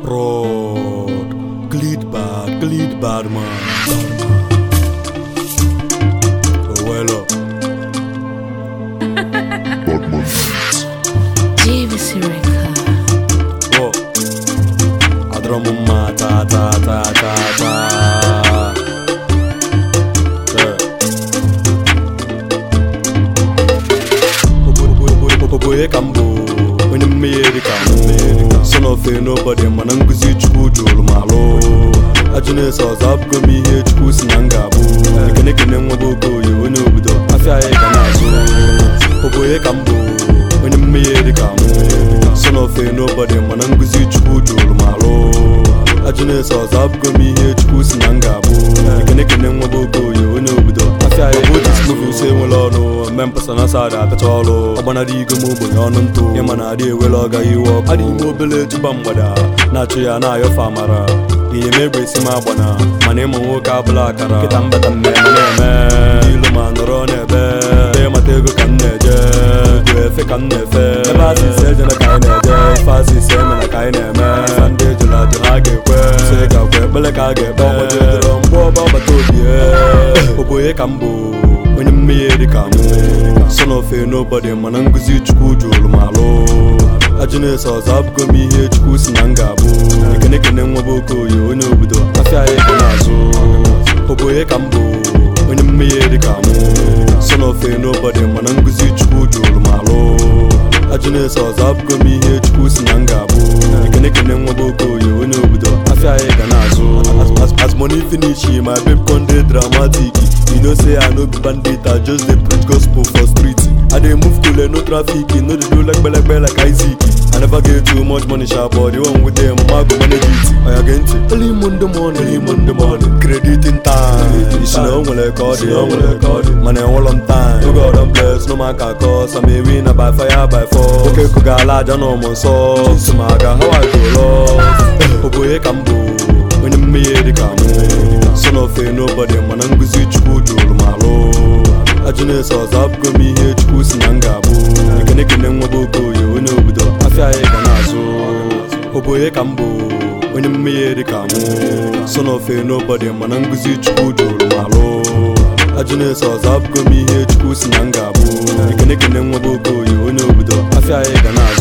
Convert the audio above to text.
Rod, Glid bad man. Oh well up. JVC record. Oh, Adromuma ta. Oboye kambo, when you made it come. Son of a nobody, man, I'm busy to malo. Ajune saws up, go me here to push Nangabu. I can make a name of Boko, you know, with the Afia Kanazo. Oboye kambo, when you made it come. Son of a nobody, man, I'm busy to malo. Ajune saws up, go me here to push Nangabu. I can make a name of Boko, you know, with the Afia Kanazo. Say, well, members and Asada, that's all. Abanadi go move on to Yamanadi will go you up. I didn't move to Bambada, Natia, na your famara. He may be Simabana, my name will Kabla, Kitamba, the man, Iluman, Ronebe, Matego Caneja, Fican Nefe, the Bassi said in a kind of Fassi Sam and a kind of man, Sunday to Hage, Seka, Belakage, Boba, Oboye Cambo, when you made it come. Son of a nobody, Mananguzi Chukuju malo. Ajune saws up, go me here to Kus Nangabu. You can make a name of Boko, you know, with the Afia Kanazo. Oboye Kambo, when you made it come. Son of a nobody, Mananguzi Chukuju malo. Ajune saws up, go me here to Kus Nangabu. You can make a name of Boko, you know, with the Afia Kanazo. As money finish, my babe conde dramatic. You know say I no be bandit, I just dey preach gospel for street. I dey move cool and no traffic, no dey do like Isaac. I never get too much money sharp, but the one with them, I go manage it. I against it. Early Monday morning, credit in time. You know when I call it, money all on time. You God and bless, no man can cause. I may win by fire by force. Okay, Kugala, I know my soul. Sumaga, how I go lost. Oboye Kambo, when you made it come. Son of a nobody, Mananguzi Chukuju malo. Ajune saws up, go me here to Kus Nangabu. You can make a name of Boko, you know, with the Afia Kanazo. Oboye Kambo, when you made it come. Son of a nobody, Mananguzi Chukuju malo. Ajune saws up, go me here to Kus Nangabu. You can make a name of Boko, you know, with the Afia Kanazo.